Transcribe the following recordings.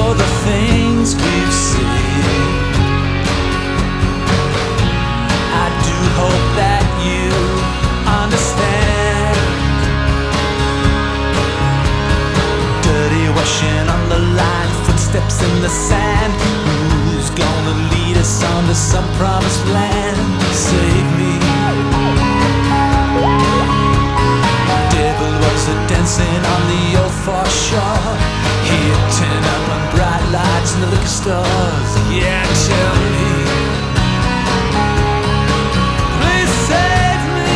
for the things we've seen. I do hope that you understand. Dirty washing on the line, footsteps in the sand. Who's gonna lead us on to some promised land? Save me. Devil was a dancing on the old foreshore. Here, turn up on bright lights in the liquor stores. Yeah, tell me, please save me.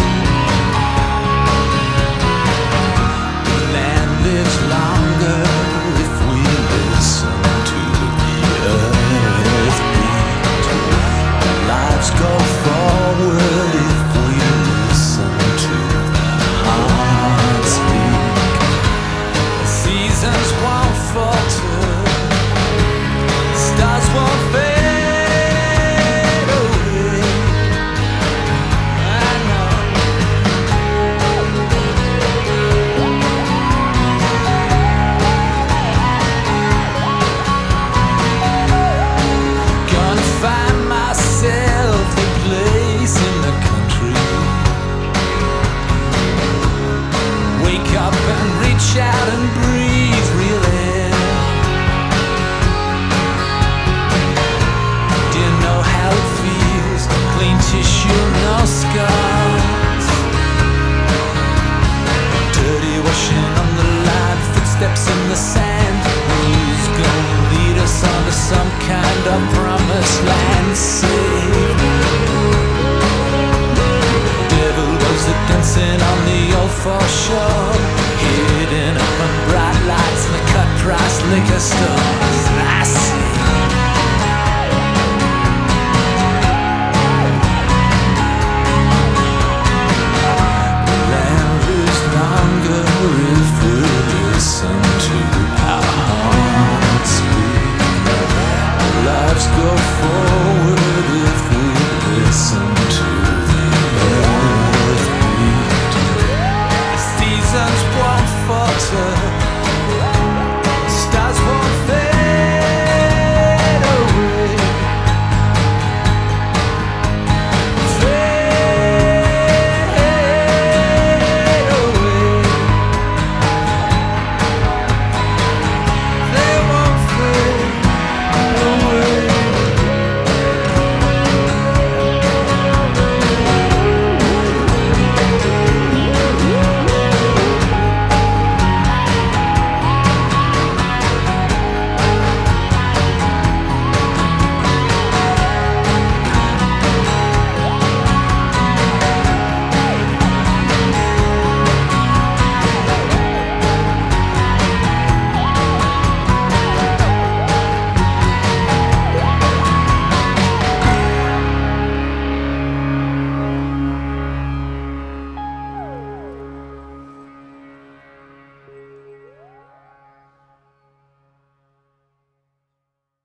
The land lives longer if we listen to the earth beat. Our lives go forward if we listen to the heart speak. The seasons won't falter, stars won't fade away. I know. Gonna find myself a place in the country. Wake up and reach out and breathe real air. Do you know how it feels? Clean tissue, no scars. Dirty washing on the line, footsteps in the sand. Who's gonna lead us onto some kind of promised land? Save me. Devil was a dancing on the old foreshore. Hidden up on bright lights in the cut price liquor store.